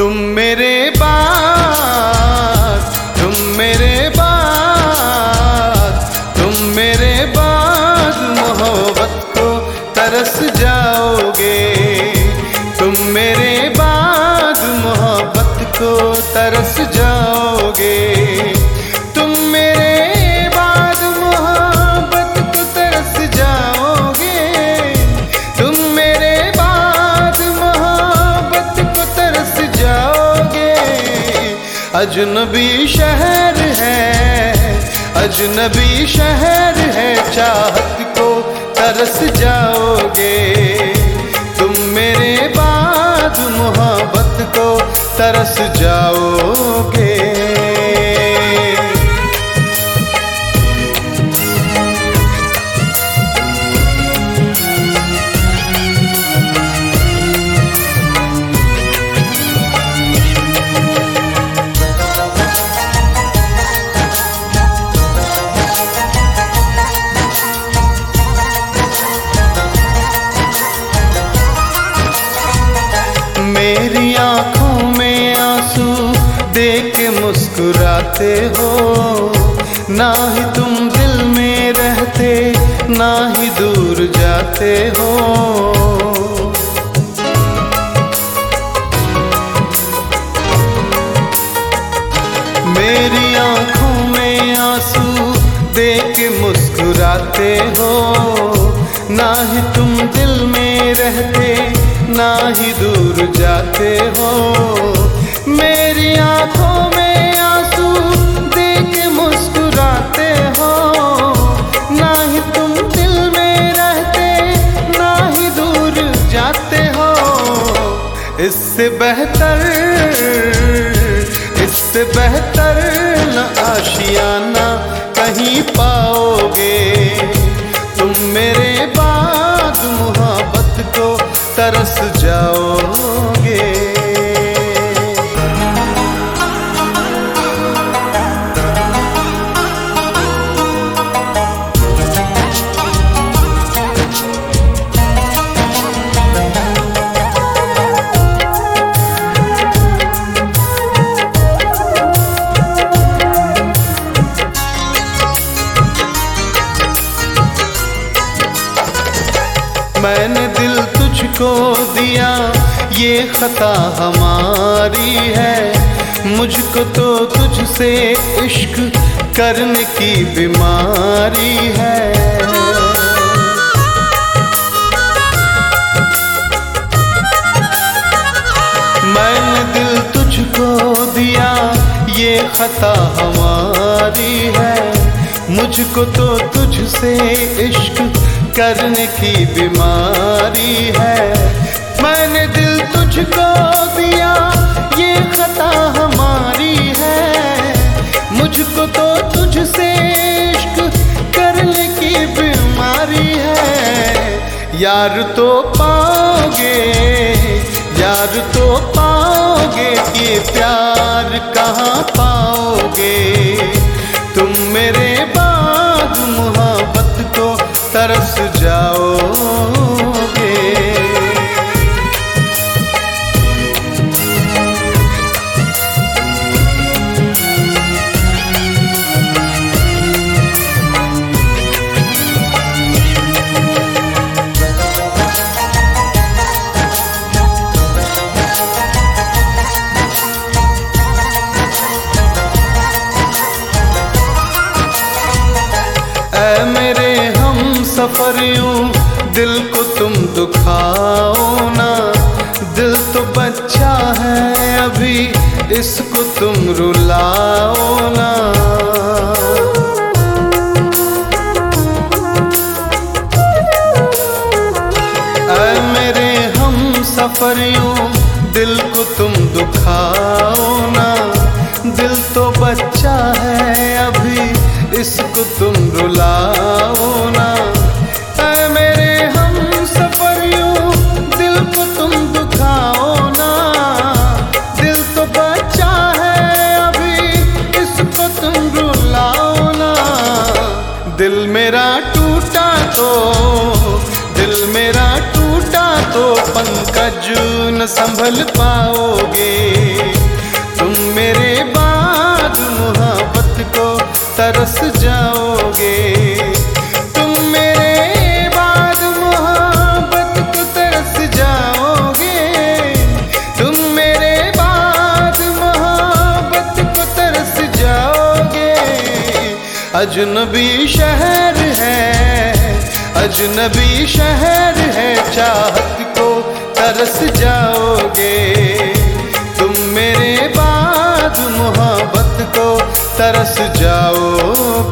तुम मेरे बाद, तुम मेरे बाद, तुम मेरे बाद मोहब्बत को तरस जाओगे। तुम मेरे बाद मोहब्बत को तरस जाओगे। तुम मेरे बाद मोहब्बत को तरस जाओगे। तुम मेरे बाद मोहब्बत को तरस जाओगे। अजनबी शहर है, अजनबी शहर है, चाहत को तरस जाओगे। तुम मेरे बाद मोहब्बत को तरस जाओगे। मेरी आँखों में आंसू देख के मुस्कुराते हो। ना ही तुम दिल में रहते, ना ही दूर जाते हो। मेरी आँखों में आंसू देख के मुस्कुराते हो। ना ही तुम दिल में रहते, ना ही दूर जाते हो। मेरी आँखों में आंसू देख के मुस्कुराते हो। ना ही तुम दिल में रहते, ना ही दूर जाते हो। इससे बेहतर, इससे बेहतर न आशियाना कहीं पाओगे। तुम मेरे बाद मोहब्बत को तरस जाओगे। मैंने दिल तुझको दिया, ये खता हमारी है। मुझको तो तुझसे इश्क करने की बीमारी है। मैंने दिल तुझको दिया, ये खता हमारी है। मुझको तो तुझसे इश्क करने की बीमारी है। मैंने दिल तुझको दिया, ये खता हमारी है। मुझको तो तुझसे इश्क करने की बीमारी है। यार तो पाओगे, यार तो पाओगे, ये प्यार कहाँ पाओगे। तुम मेरे बाद मोहब्बत को तरस जाओगे। ऐ मेरे हम सफरियों, दिल को तुम दुखाओ ना। दिल तो बच्चा है अभी, इसको तुम रुलाओ ना। ऐ मेरे हम सफरियों, दिल को तुम दुखाओ ना। दिल तो बच्चा है अभी, इसको तुम रुलाओ ना। ऐ मेरे हम सफरियों, दिल को तुम दुखाओ ना। दिल तो बच्चा है अभी, इसको तुम रुलाओ ना। दिल मेरा टूटा तो, दिल मेरा टूटा तो पंकज बाजू न संभल पाओगे। तुम मेरे बाद मोहब्बत को तरस जाओगे। तुम मेरे बाद मोहब्बत को तरस जाओगे। तुम मेरे बाद मोहब्बत को तरस जाओगे। अजनबी शहर है, अजनबी शहर है, चाहत को तरस जाओगे। तुम मेरे बाद मोहब्बत को तरस जाओगे।